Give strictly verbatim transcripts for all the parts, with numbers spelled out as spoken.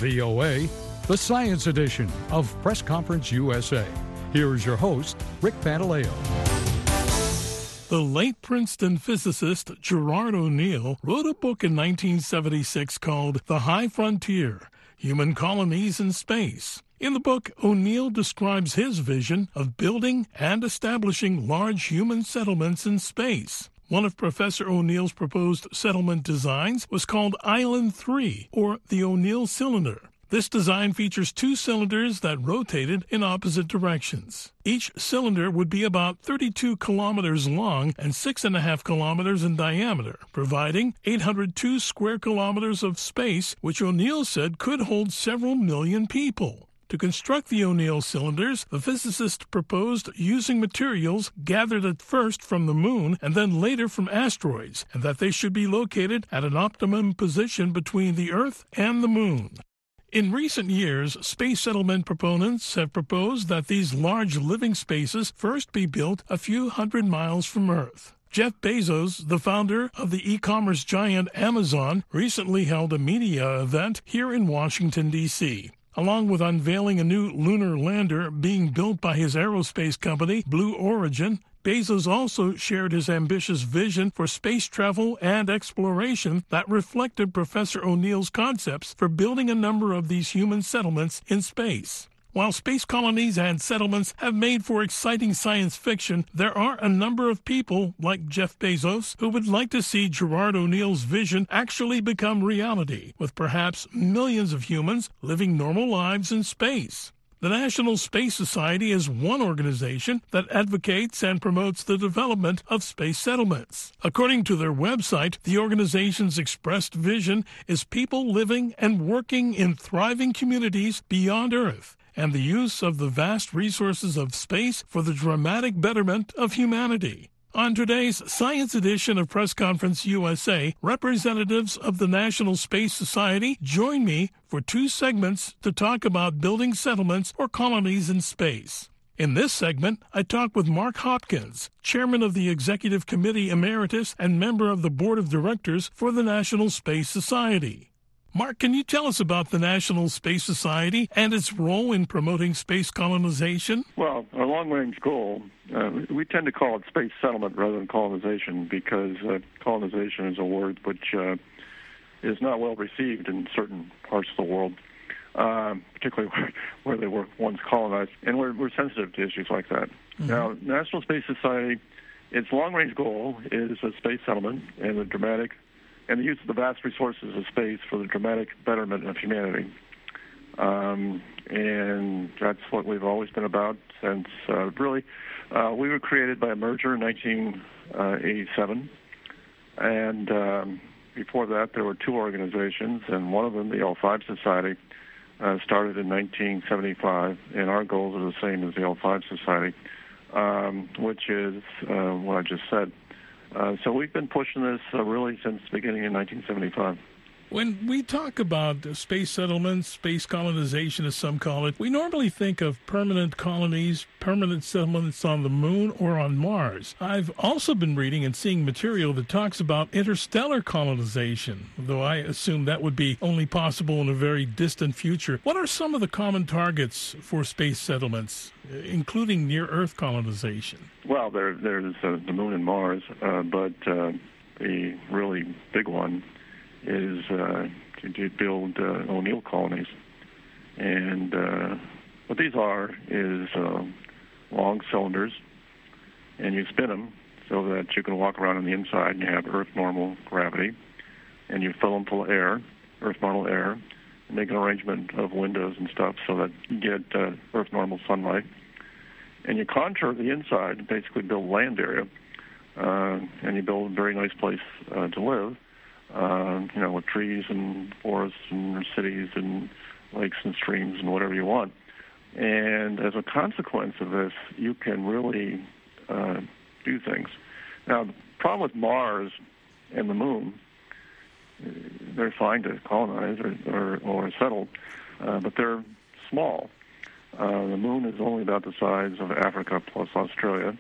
V O A, the Science Edition of Press Conference U S A. Here is your host, Rick Pantaleo. The late Princeton physicist Gerard O'Neill wrote a book in nineteen seventy-six called The High Frontier: Human Colonies in Space. In the book, O'Neill describes his vision of building and establishing large human settlements in space. One of Professor O'Neill's proposed settlement designs was called Island three, or the O'Neill Cylinder. This design features two cylinders that rotated in opposite directions. Each cylinder would be about thirty-two kilometers long and six and a half kilometers in diameter, providing eight hundred two square kilometers of space, which O'Neill said could hold several million people. To construct the O'Neill cylinders, the physicist proposed using materials gathered at first from the moon and then later from asteroids, and that they should be located at an optimum position between the Earth and the moon. In recent years, space settlement proponents have proposed that these large living spaces first be built a few hundred miles from Earth. Jeff Bezos, the founder of the e-commerce giant Amazon, recently held a media event here in Washington, D C Along with unveiling a new lunar lander being built by his aerospace company, Blue Origin, Bezos also shared his ambitious vision for space travel and exploration that reflected Professor O'Neill's concepts for building a number of these human settlements in space. While space colonies and settlements have made for exciting science fiction, there are a number of people, like Jeff Bezos, who would like to see Gerard O'Neill's vision actually become reality, with perhaps millions of humans living normal lives in space. The National Space Society is one organization that advocates and promotes the development of space settlements. According to their website, the organization's expressed vision is people living and working in thriving communities beyond Earth, and the use of the vast resources of space for the dramatic betterment of humanity. On today's Science Edition of Press Conference U S A, representatives of the National Space Society join me for two segments to talk about building settlements or colonies in space. In this segment, I talk with Mark Hopkins, chairman of the Executive Committee Emeritus and member of the Board of Directors for the National Space Society. Mark, can you tell us about the National Space Society and its role in promoting space colonization? Well, our long-range goal, uh, we tend to call it space settlement rather than colonization because uh, colonization is a word which uh, is not well received in certain parts of the world, uh, particularly where, where they were once colonized, and we're, we're sensitive to issues like that. Mm-hmm. Now, National Space Society, its long-range goal is a space settlement and the dramatic and the use of the vast resources of space for the dramatic betterment of humanity. Um, and that's what we've always been about since, uh, really, uh, we were created by a merger in nineteen eighty-seven. And um, before that, there were two organizations, and one of them, the L five Society, uh, started in nineteen seventy-five, and our goals are the same as the L five Society, um, which is uh, what I just said. Uh, so we've been pushing this uh, really since the beginning in nineteen seventy-five. When we talk about space settlements, space colonization as some call it, we normally think of permanent colonies, permanent settlements on the moon or on Mars. I've also been reading and seeing material that talks about interstellar colonization, though I assume that would be only possible in a very distant future. What are some of the common targets for space settlements, including near-Earth colonization? Well, there, there's uh, the moon and Mars, uh, but uh, the really big one is uh, to, to build uh, O'Neill colonies. And uh, what these are is uh, long cylinders, and you spin them so that you can walk around on the inside and you have Earth normal gravity, and you fill them full of air, Earth normal air, and make an arrangement of windows and stuff so that you get uh, Earth normal sunlight. And you contour the inside and basically build land area, uh, and you build a very nice place uh, to live. Uh, you know, with trees and forests and cities and lakes and streams and whatever you want. And as a consequence of this, you can really uh, do things. Now, the problem with Mars and the moon, they're fine to colonize or, or, or settle, uh, but they're small. Uh, the moon is only about the size of Africa plus Australia.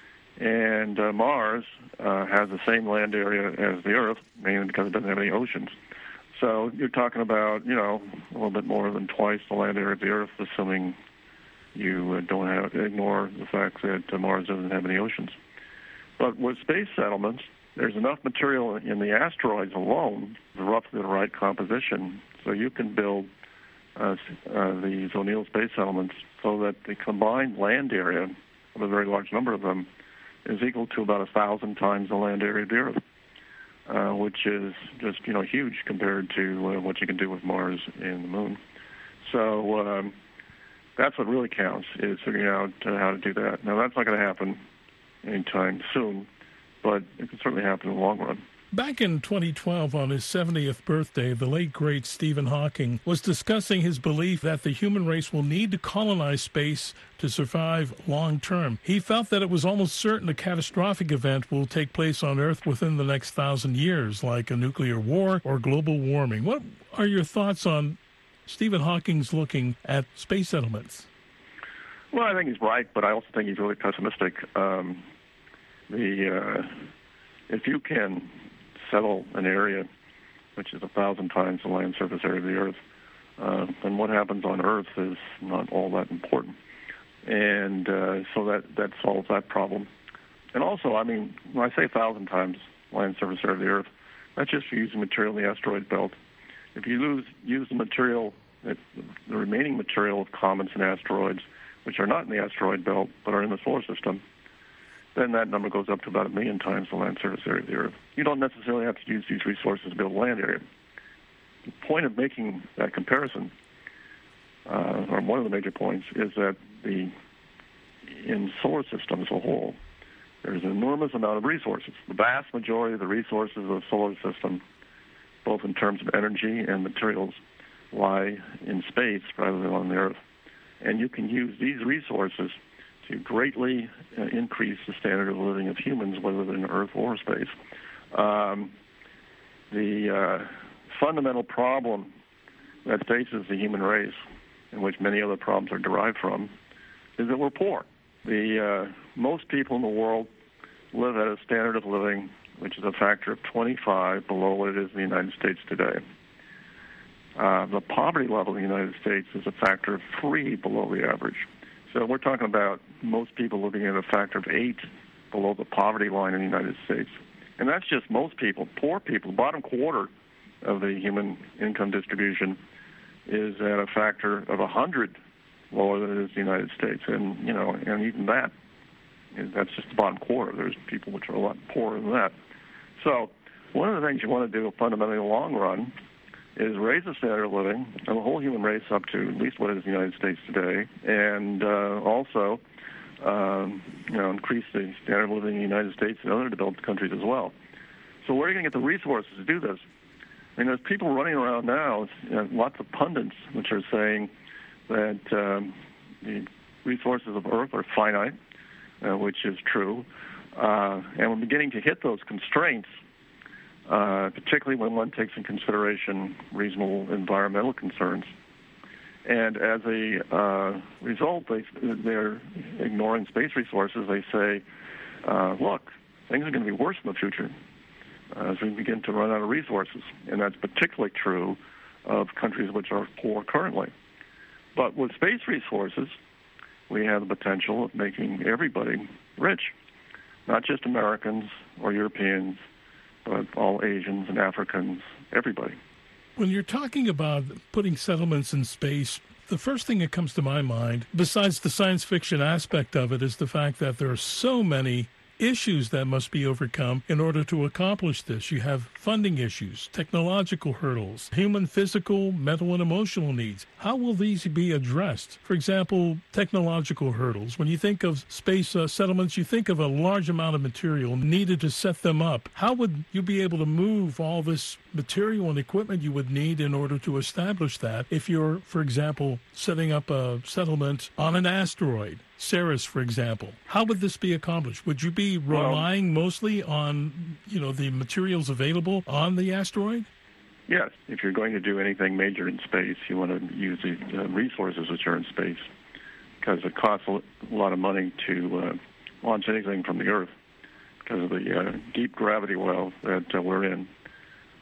And uh, Mars uh, has the same land area as the Earth, mainly because it doesn't have any oceans. So you're talking about, you know, a little bit more than twice the land area of the Earth, assuming you uh, don't have ignore the fact that uh, Mars doesn't have any oceans. But with space settlements, there's enough material in the asteroids alone, roughly the right composition, so you can build uh, uh, these O'Neill space settlements so that the combined land area of a very large number of them is equal to about a thousand times the land area of the Earth, uh, which is just, you know, huge compared to uh, what you can do with Mars and the Moon. So um, that's what really counts, is figuring out uh, how to do that. Now, that's not going to happen anytime soon, but it can certainly happen in the long run. Back in twenty twelve, on his seventieth birthday, the late, great Stephen Hawking was discussing his belief that the human race will need to colonize space to survive long term. He felt that it was almost certain a catastrophic event will take place on Earth within the next thousand years, like a nuclear war or global warming. What are your thoughts on Stephen Hawking's looking at space settlements? Well, I think he's right, but I also think he's really pessimistic. Um, the uh, if you can settle an area which is a thousand times the land surface area of the Earth, uh, then what happens on Earth is not all that important. And uh, so that, that solves that problem. And also, I mean, when I say a thousand times land surface area of the Earth, that's just for using material in the asteroid belt. If you lose, use the material, the remaining material of comets and asteroids, which are not in the asteroid belt but are in the solar system, then that number goes up to about a million times the land surface area of the Earth. You don't necessarily have to use these resources to build land area. The point of making that comparison, uh, or one of the major points, is that the in solar system as a whole, there's an enormous amount of resources. The vast majority of the resources of the solar system, both in terms of energy and materials, lie in space rather than on the Earth. And you can use these resources to greatly uh, increase the standard of living of humans, whether they're in Earth or space. Um, the uh, fundamental problem that faces the human race, in which many other problems are derived from, is that we're poor. The uh, most people in the world live at a standard of living which is a factor of twenty-five below what it is in the United States today. Uh, the poverty level in the United States is a factor of three below the average. So we're talking about most people living at a factor of eight below the poverty line in the United States. And that's just most people. Poor people, the bottom quarter of the human income distribution is at a factor of one hundred lower than it is in the United States. And, you know, and even that, that's just the bottom quarter. There's people which are a lot poorer than that. So one of the things you want to do fundamentally in the long run is raise the standard of living of the whole human race up to at least what it is in the United States today, and uh, also um, you know, increase the standard of living in the United States and other developed countries as well. So where are you going to get the resources to do this? I mean, there's people running around now, you know, lots of pundits, which are saying that um, the resources of Earth are finite, uh, which is true, uh, and we're beginning to hit those constraints, Uh, particularly when one takes in consideration reasonable environmental concerns. And as a uh, result, they, they're ignoring space resources. They say, uh, look, things are going to be worse in the future uh, as we begin to run out of resources. And that's particularly true of countries which are poor currently. But with space resources, we have the potential of making everybody rich, not just Americans or Europeans, but all Asians and Africans, everybody. When you're talking about putting settlements in space, the first thing that comes to my mind, besides the science fiction aspect of it, is the fact that there are so many issues that must be overcome in order to accomplish this. You have funding issues, technological hurdles, human physical, mental, and emotional needs. How will these be addressed? For example, technological hurdles. When you think of space uh, settlements, you think of a large amount of material needed to set them up. How would you be able to move all this material and equipment you would need in order to establish that if you're, for example, setting up a settlement on an asteroid? Ceres, for example. How would this be accomplished? Would you be relying well, mostly on, you know, the materials available on the asteroid? Yes. If you're going to do anything major in space, you want to use the uh, resources which are in space, because it costs a lot of money to uh, launch anything from the Earth because of the uh, deep gravity well that uh, we're in.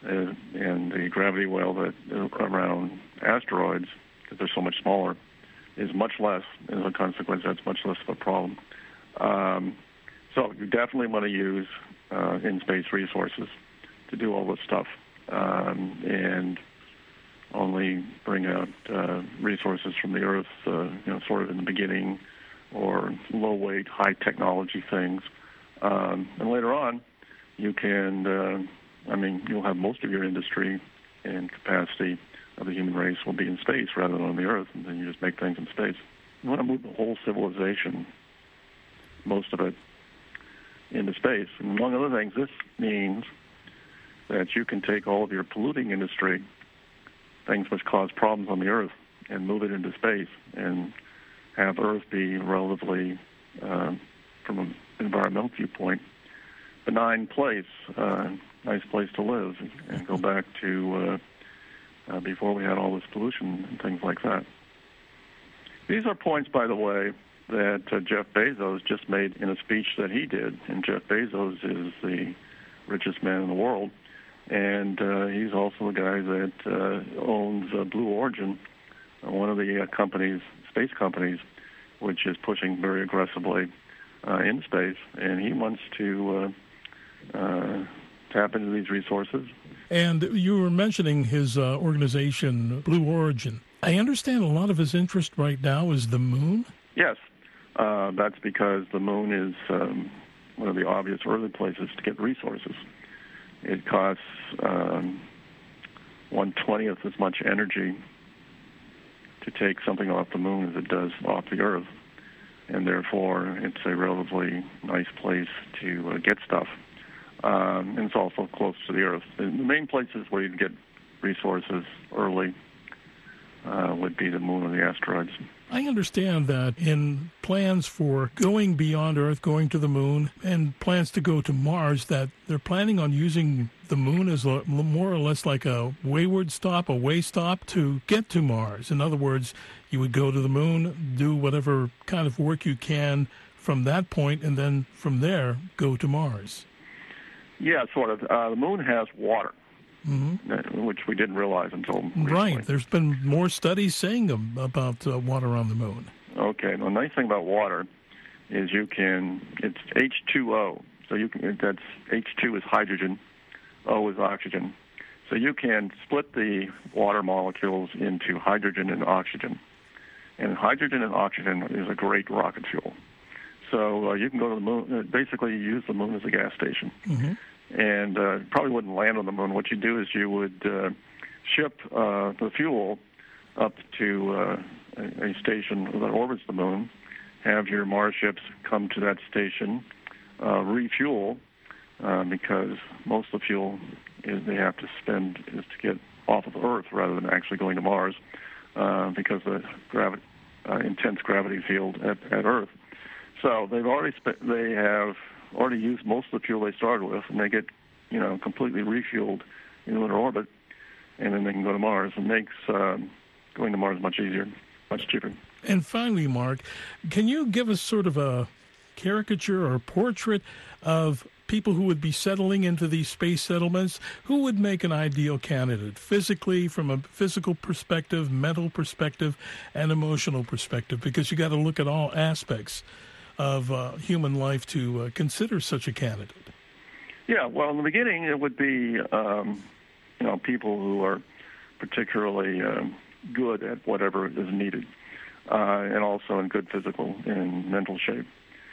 uh, and the gravity well that uh, around asteroids, because they're so much smaller, is much less. As a consequence, that's much less of a problem. Um, so you definitely want to use uh, in-space resources to do all this stuff, um, and only bring out uh, resources from the Earth, uh, you know, sort of in the beginning, or low-weight, high-technology things. Um, and later on, you can, uh, I mean, you'll have most of your industry and capacity of the human race will be in space rather than on the Earth, and then you just make things in space. You want to move the whole civilization, most of it, into space. And among other things, this means that you can take all of your polluting industry, things which cause problems on the Earth, and move it into space and have Earth be relatively, uh, from an environmental viewpoint, benign place, uh, nice place to live, and go back to uh, uh, before we had all this pollution and things like that. These are points, by the way, that uh, Jeff Bezos just made in a speech that he did. And Jeff Bezos is the richest man in the world. And uh, he's also the guy that uh, owns uh, Blue Origin, uh, one of the uh, companies, space companies, which is pushing very aggressively uh, in space. And he wants to uh, uh, tap into these resources. And you were mentioning his uh, organization, Blue Origin. I understand a lot of his interest right now is the moon? Yes. Uh, that's because the moon is um, one of the obvious early places to get resources. It costs um, one twentieth as much energy to take something off the moon as it does off the Earth, and therefore it's a relatively nice place to uh, get stuff. Um, and it's also close to the Earth. The main places where you'd get resources early uh, would be the moon and the asteroids. I understand that in plans for going beyond Earth, going to the moon, and plans to go to Mars, that they're planning on using the moon as a, more or less like a wayward stop, a way stop to get to Mars. In other words, you would go to the moon, do whatever kind of work you can from that point, and then from there go to Mars. Yeah, sort of. Uh, the moon has water. Mm-hmm. Which we didn't realize until recently. Right. There's been more studies saying about uh, water on the moon. Okay. The nice thing about water is you can, it's H two O. So you can, that's H two is hydrogen, O is oxygen. So you can split the water molecules into hydrogen and oxygen. And hydrogen and oxygen is a great rocket fuel. So uh, you can go to the moon, uh, basically use the moon as a gas station. Mm-hmm. And uh, probably wouldn't land on the moon. What you do is you would uh, ship uh, the fuel up to uh, a, a station that orbits the moon, have your Mars ships come to that station, uh, refuel, uh, because most of the fuel is they have to spend is to get off of Earth rather than actually going to Mars, uh, because of the gravi- uh, intense gravity field at, at Earth. So they've already spe- they have already used most of the fuel they started with, and they get, you know, completely refueled in lunar orbit, and then they can go to Mars. It makes um, going to Mars much easier, much cheaper. And finally, Mark, can you give us sort of a caricature or portrait of people who would be settling into these space settlements? Who would make an ideal candidate, physically, from a physical perspective, mental perspective, and emotional perspective? Because you got to look at all aspects of uh, human life to uh, consider such a candidate. Yeah, well, in the beginning, it would be, um, you know, people who are particularly um, good at whatever is needed, uh, and also in good physical and mental shape.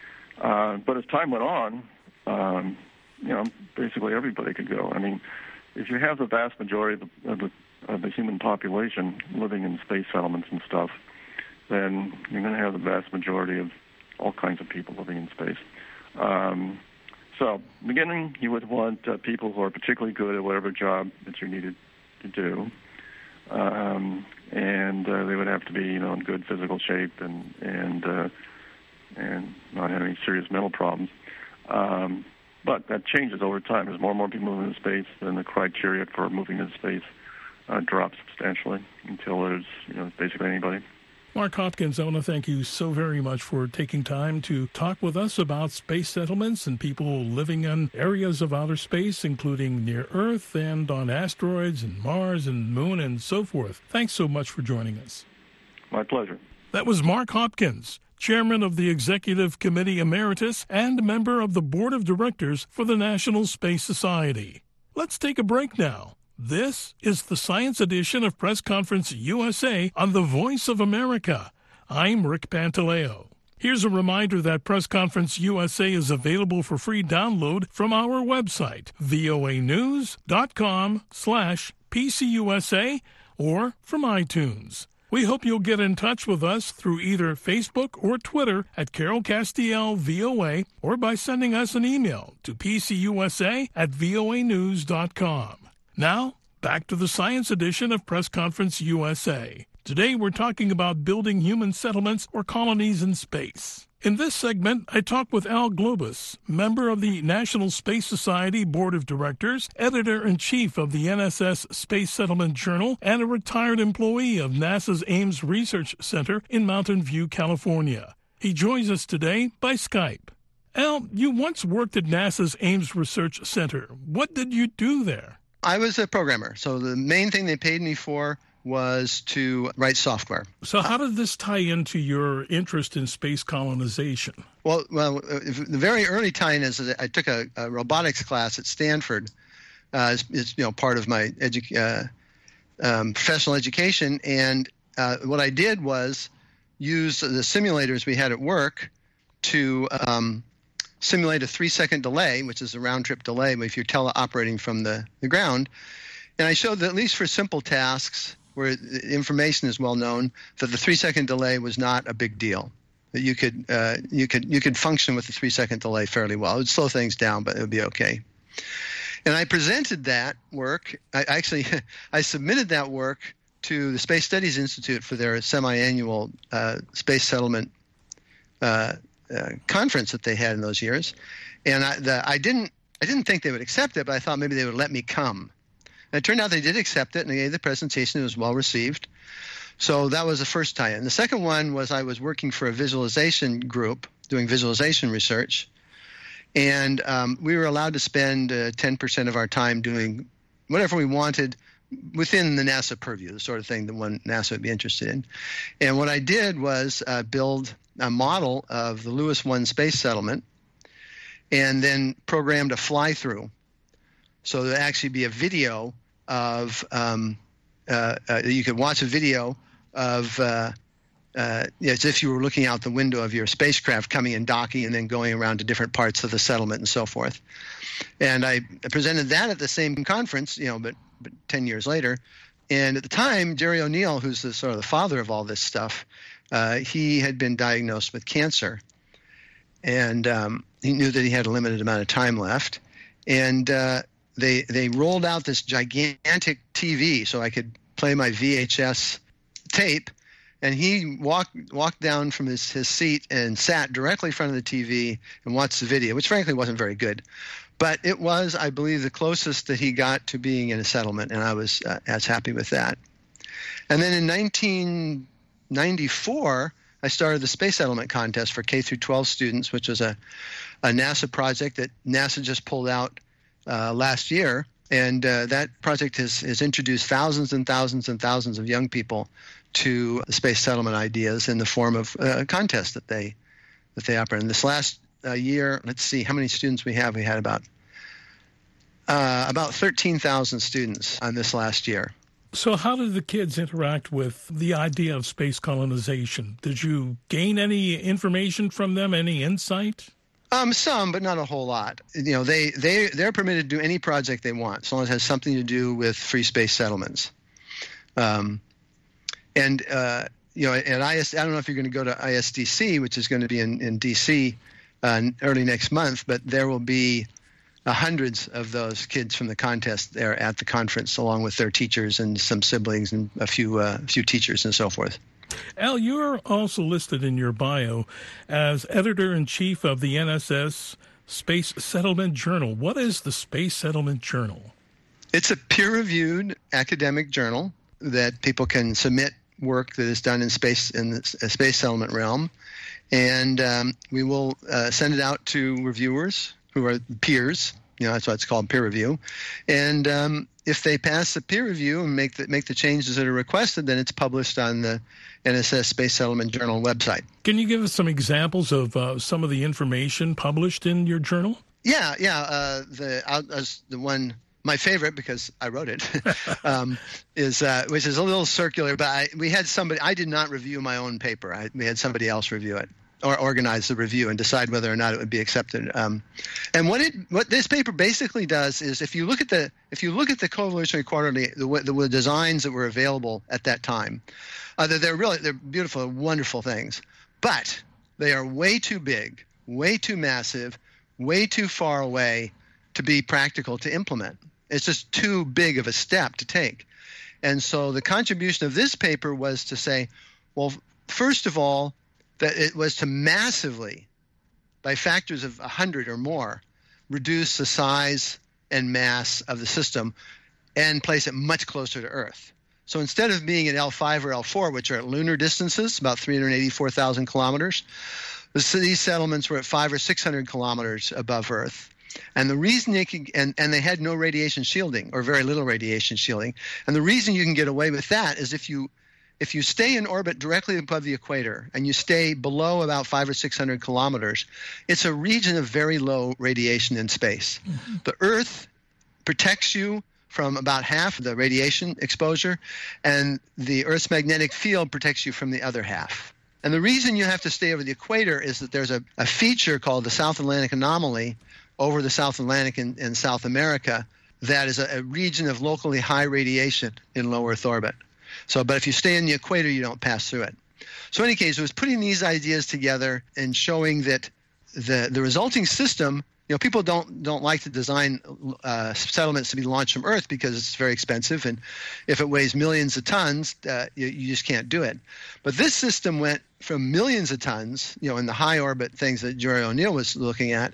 Uh, but as time went on, um, you know, basically everybody could go. I mean, if you have the vast majority of the, of the, of the human population living in space settlements and stuff, then you're going to have the vast majority of all kinds of people living in space. Um, so, in the beginning, you would want uh, people who are particularly good at whatever job that you needed to do. Um, and uh, they would have to be, you know, in good physical shape and and uh, and not have any serious mental problems. Um, but that changes over time. As more and more people move into space, then the criteria for moving into space uh, drops substantially until there's, you know, basically anybody. Mark Hopkins, I want to thank you so very much for taking time to talk with us about space settlements and people living in areas of outer space, including near Earth and on asteroids and Mars and Moon and so forth. Thanks so much for joining us. My pleasure. That was Mark Hopkins, Chairman of the Executive Committee Emeritus and member of the Board of Directors for the National Space Society. Let's take a break now. This is the Science Edition of Press Conference U S A on the Voice of America. I'm Rick Pantaleo. Here's a reminder that Press Conference U S A is available for free download from our website, voanews.com slash PCUSA, or from iTunes. We hope you'll get in touch with us through either Facebook or Twitter at Carol Castiel V O A, or by sending us an email to pcusa at voanews dot com. Now, back to the Science Edition of Press Conference U S A. Today we're talking about building human settlements or colonies in space. In this segment, I talk with Al Globus, member of the National Space Society Board of Directors, editor-in-chief of the N S S Space Settlement Journal, and a retired employee of NASA's Ames Research Center in Mountain View, California. He joins us today by Skype. Al, you once worked at NASA's Ames Research Center. What did you do there? I was a programmer, so the main thing they paid me for was to write software. So how did this tie into your interest in space colonization? Well, well, the very early tie-in is that I took a, a robotics class at Stanford. Uh, it's, it's you know part of my edu- uh, um, professional education, and uh, what I did was use the simulators we had at work to um, simulate a three-second delay, which is a round-trip delay if you're teleoperating from the, the ground. And I showed that at least for simple tasks where information is well known, that the three-second delay was not a big deal. That you could uh, you could you could function with the three-second delay fairly well. It would slow things down, but it would be okay. And I presented that work. I actually I submitted that work to the Space Studies Institute for their semi-annual uh, space settlement uh, uh, conference that they had in those years. And I, the, I didn't I didn't think they would accept it, but I thought maybe they would let me come. And it turned out they did accept it, and they gave the presentation. It was well received. So that was the first tie-in. The second one was I was working for a visualization group doing visualization research, and um, we were allowed to spend uh, ten percent of our time doing whatever we wanted within the NASA purview, the sort of thing that one NASA would be interested in. And what I did was uh, build a model of the Lewis one space settlement and then programmed a fly-through. So there'd actually be a video of um, uh, uh, you could watch a video of uh, uh, as if you were looking out the window of your spacecraft coming and docking and then going around to different parts of the settlement and so forth. And I presented that at the same conference, you know, but, but ten years later. And at the time, Jerry O'Neill, who's the sort of the father of all this stuff, uh, he had been diagnosed with cancer, and um, he knew that he had a limited amount of time left. And uh, They they rolled out this gigantic T V so I could play my V H S tape, and he walked walked down from his, his seat and sat directly in front of the T V and watched the video, which frankly wasn't very good. But it was, I believe, the closest that he got to being in a settlement, and I was uh, as happy with that. And then in nineteen ninety-four, I started the Space Settlement Contest for K through twelve students, which was a, a NASA project that NASA just pulled out Uh, last year, and uh, that project has, has introduced thousands and thousands and thousands of young people to space settlement ideas in the form of uh, contests that they that they operate. In this last uh, year, let's see how many students we have. We had about uh, about thirteen thousand students on this last year. So how did the kids interact with the idea of space colonization? Did you gain any information from them, any insight? Um, some, but not a whole lot. You know, they, they, they're permitted to do any project they want, as long as it has something to do with free space settlements. Um, and, uh, you know, at I S, I don't know if you're going to go to I S D C, which is going to be in, in D C uh, early next month, but there will be uh, hundreds of those kids from the contest there at the conference, along with their teachers and some siblings and a few, uh, few teachers and so forth. Al, you're also listed in your bio as editor-in-chief of the N S S Space Settlement Journal. What is the Space Settlement Journal? It's a peer-reviewed academic journal that people can submit work that is done in space in the space settlement realm, and um, we will uh, send it out to reviewers who are peers. You know, that's why it's called peer review. And um, if they pass the peer review and make the, make the changes that are requested, then it's published on the N S S Space Settlement Journal website. Can you give us some examples of uh, some of the information published in your journal? Yeah, yeah. Uh, the uh, the one, my favorite, because I wrote it, um, is uh, which is a little circular. But I, we had somebody. I did not review my own paper. I, we had somebody else review it, or organize the review and decide whether or not it would be accepted. Um, and what it what this paper basically does is, if you look at the if you look at the Coevolutionary Quarterly, the, the, the designs that were available at that time, uh, they're, they're really they're beautiful, wonderful things, but they are way too big, way too massive, way too far away to be practical to implement. It's just too big of a step to take. And so the contribution of this paper was to say, well, first of all, that it was to massively, by factors of one hundred or more, reduce the size and mass of the system and place it much closer to Earth. So instead of being at L five or L four, which are at lunar distances, about three hundred eighty-four thousand kilometers, these settlements were at five or six hundred kilometers above Earth. And the reason they can, and, and they had no radiation shielding, or very little radiation shielding. And the reason you can get away with that is if you if you stay in orbit directly above the equator and you stay below about five or six hundred kilometers, it's a region of very low radiation in space. Mm-hmm. The Earth protects you from about half of the radiation exposure, and the Earth's magnetic field protects you from the other half. And the reason you have to stay over the equator is that there's a, a feature called the South Atlantic anomaly over the South Atlantic and, and South America that is a, a region of locally high radiation in low Earth orbit. So, but if you stay in the equator, you don't pass through it. So in any case, it was putting these ideas together and showing that the the resulting system, you know, people don't don't like to design uh, settlements to be launched from Earth because it's very expensive, and if it weighs millions of tons, uh, you, you just can't do it. But this system went from millions of tons, you know, in the high orbit things that Jerry O'Neill was looking at,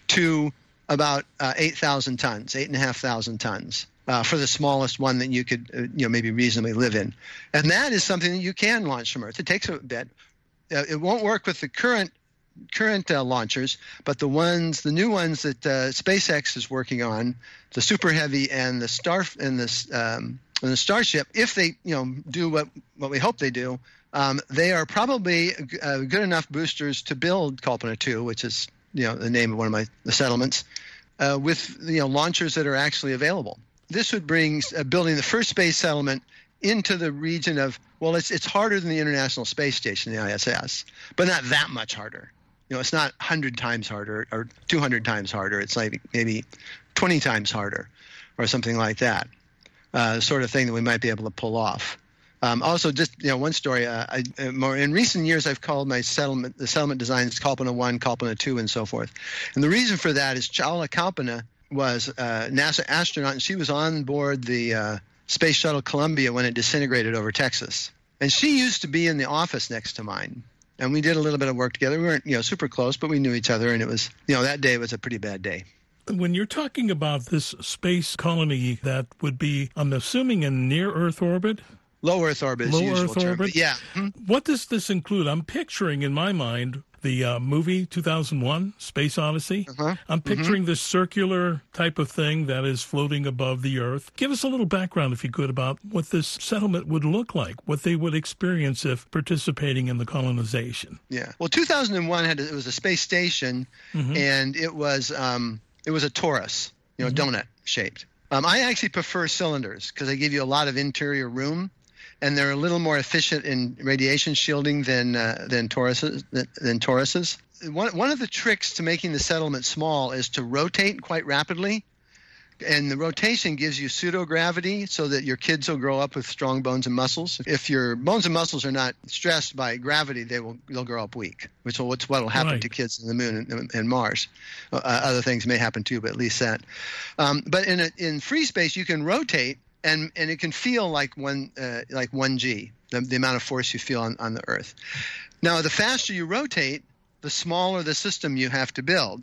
to about uh, eight thousand tons, eight and a half thousand tons. Uh, for the smallest one that you could, uh, you know, maybe reasonably live in. And that is something that you can launch from Earth. It takes a bit. Uh, it won't work with the current current uh, launchers, but the ones, the new ones that uh, SpaceX is working on, the Super Heavy and the Star and the um, and the Starship, if they, you know, do what what we hope they do, um, they are probably uh, good enough boosters to build Kalpana two, which is, you know, the name of one of my the settlements, uh, with, you know, launchers that are actually available. This would bring uh, building the first space settlement into the region of, well, it's it's harder than the International Space Station, the I S S, but not that much harder. You know, it's not one hundred times harder or two hundred times harder. It's like maybe twenty times harder or something like that, uh, the sort of thing that we might be able to pull off. Um, also, just, you know, one story. Uh, I, uh, more in recent years, I've called my settlement the settlement designs Kalpana one, Kalpana two, and so forth. And the reason for that is Chawla Kalpana was a NASA astronaut, and she was on board the uh, Space Shuttle Columbia when it disintegrated over Texas. And she used to be in the office next to mine, and we did a little bit of work together. We weren't, you know, super close, but we knew each other, and it was, you know, that day was a pretty bad day. When you're talking about this space colony that would be, I'm assuming, in near-Earth orbit? Low Earth orbit is Low the usual Earth term, orbit? but yeah. Hmm? What does this include? I'm picturing in my mind the uh, movie two thousand one, Space Odyssey. Uh-huh. I'm picturing mm-hmm. this circular type of thing that is floating above the Earth. Give us a little background, if you could, about what this settlement would look like, what they would experience if participating in the colonization. Yeah. Well, two thousand one had it was a space station, mm-hmm. and it was um, it was a torus, you know, mm-hmm. donut shaped. Um, I actually prefer cylinders because they give you a lot of interior room, and they're a little more efficient in radiation shielding than uh, than toruses. Than, than toruses. One one of the tricks to making the settlement small is to rotate quite rapidly, and the rotation gives you pseudogravity so that your kids will grow up with strong bones and muscles. If your bones and muscles are not stressed by gravity, they will they'll grow up weak, which will what's what will happen right. to kids in the moon and, and Mars. Uh, other things may happen too, but at least that. Um, but in a, in free space, you can rotate. And and it can feel like one uh, like one G, the, the amount of force you feel on, on the Earth. Now, the faster you rotate, the smaller the system you have to build.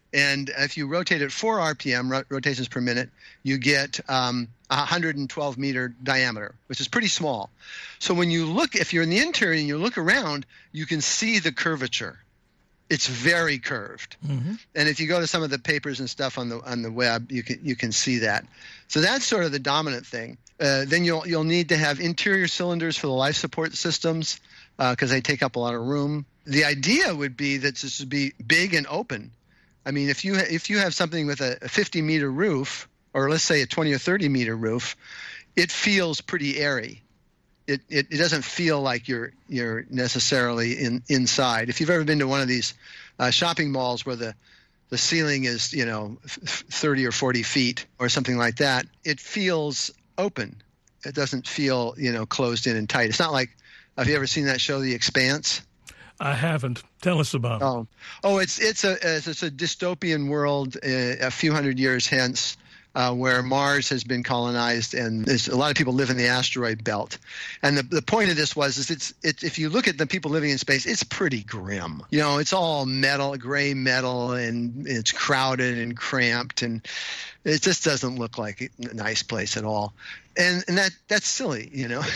And if you rotate at four R P M, rotations per minute, you get um, a one hundred twelve meter diameter, which is pretty small. So when you look, if you're in the interior and you look around, you can see the curvature. It's very curved. Mm-hmm. And if you go to some of the papers and stuff on the on the web, you can you can see that. So that's sort of the dominant thing. Uh, then you'll you'll need to have interior cylinders for the life support systems because uh, they take up a lot of room. The idea would be that this would be big and open. I mean, if you if you have something with a fifty meter roof, or let's say a twenty or thirty meter roof, it feels pretty airy. It, it it doesn't feel like you're you're necessarily in inside. If you've ever been to one of these uh, shopping malls where the the ceiling is, you know, thirty or forty feet or something like that, it feels open. It doesn't feel, you know, closed in and tight. It's not like, have you ever seen that show, The Expanse? I haven't. Tell us about it. Oh, oh, it's it's a it's a dystopian world uh, a few hundred years hence, uh, where Mars has been colonized, and there's a lot of people live in the asteroid belt. And the the point of this was is it's it's if you look at the people living in space, it's pretty grim. You know, it's all metal, gray metal, and it's crowded and cramped, and it just doesn't look like a nice place at all. And and that that's silly, you know.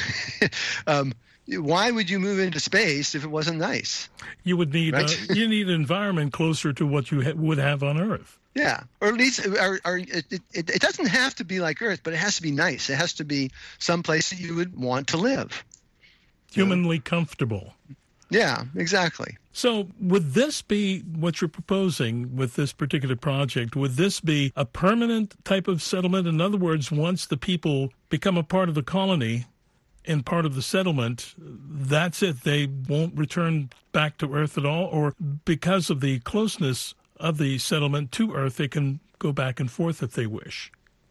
um, Why would you move into space if it wasn't nice? You would need right? uh, you need an environment closer to what you ha- would have on Earth. Yeah, or at least or, or it, it, it doesn't have to be like Earth, but it has to be nice. It has to be some place that you would want to live. Humanly comfortable. Yeah, exactly. So would this be what you're proposing with this particular project? Would this be a permanent type of settlement? In other words, once the people become a part of the colony and part of the settlement, that's it. They won't return back to Earth at all? Or because of the closeness of the settlement to Earth, they can go back and forth if they wish?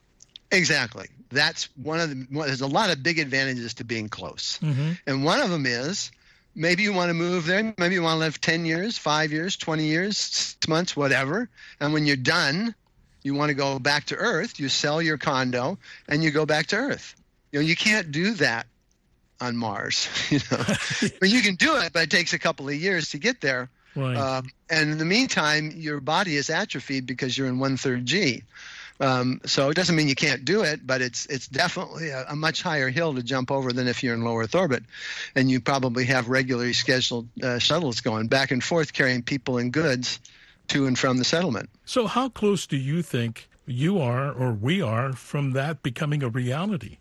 Exactly. That's one of the, there's a lot of big advantages to being close. Mm-hmm. And one of them is maybe you want to move there. Maybe you want to live ten years, five years, twenty years, six months, whatever. And when you're done, you want to go back to Earth. You sell your condo and you go back to Earth. You know, you can't do that on Mars. You know, but you can do it, but it takes a couple of years to get there. Right. Um, and in the meantime, your body is atrophied because you're in one third G. Um, so it doesn't mean you can't do it, but it's it's definitely a, a much higher hill to jump over than if you're in low Earth orbit. And you probably have regularly scheduled uh, shuttles going back and forth carrying people and goods to and from the settlement. So how close do you think you are or we are from that becoming a reality?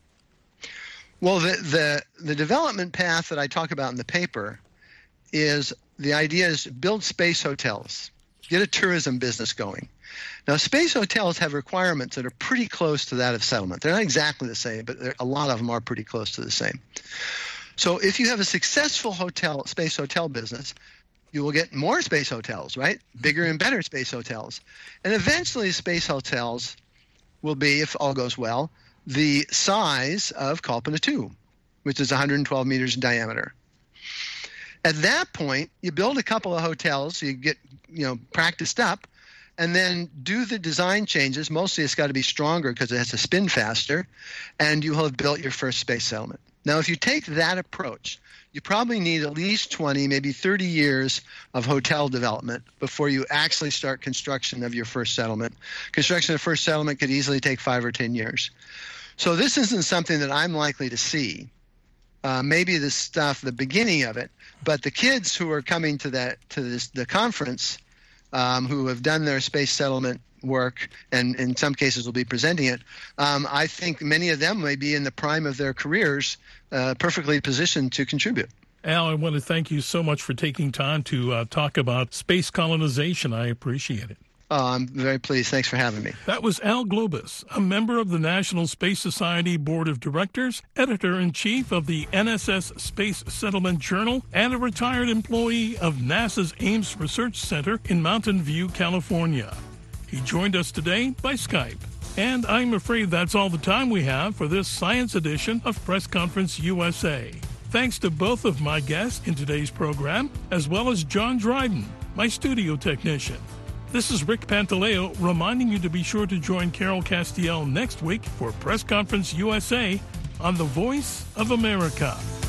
Well, the, the, the development path that I talk about in the paper is the idea is build space hotels, get a tourism business going. Now, space hotels have requirements that are pretty close to that of settlement. They're not exactly the same, but a lot of them are pretty close to the same. So if you have a successful hotel, space hotel business, you will get more space hotels, right? Bigger and better space hotels. And eventually space hotels will be, if all goes well, the size of Kalpana two, which is one hundred twelve meters in diameter. At that point, you build a couple of hotels, so you get, you know, practiced up, and then do the design changes. Mostly it's got to be stronger because it has to spin faster, and you will have built your first space settlement. Now, if you take that approach, you probably need at least twenty, maybe thirty years of hotel development before you actually start construction of your first settlement. Construction of the first settlement could easily take five or ten years. So this isn't something that I'm likely to see. Uh, maybe the stuff, the beginning of it, but the kids who are coming to that to this the conference, um, who have done their space settlement work, and in some cases will be presenting it, um, I think many of them may be in the prime of their careers, uh, perfectly positioned to contribute. Al, I want to thank you so much for taking time to uh, talk about space colonization. I appreciate it. Oh, I'm very pleased. Thanks for having me. That was Al Globus, a member of the National Space Society Board of Directors, editor-in-chief of the N S S Space Settlement Journal, and a retired employee of NASA's Ames Research Center in Mountain View, California. He joined us today by Skype. And I'm afraid that's all the time we have for this science edition of Press Conference U S A. Thanks to both of my guests in today's program, as well as John Dryden, my studio technician. This is Rick Pantaleo reminding you to be sure to join Carol Castiel next week for Press Conference U S A on the Voice of America.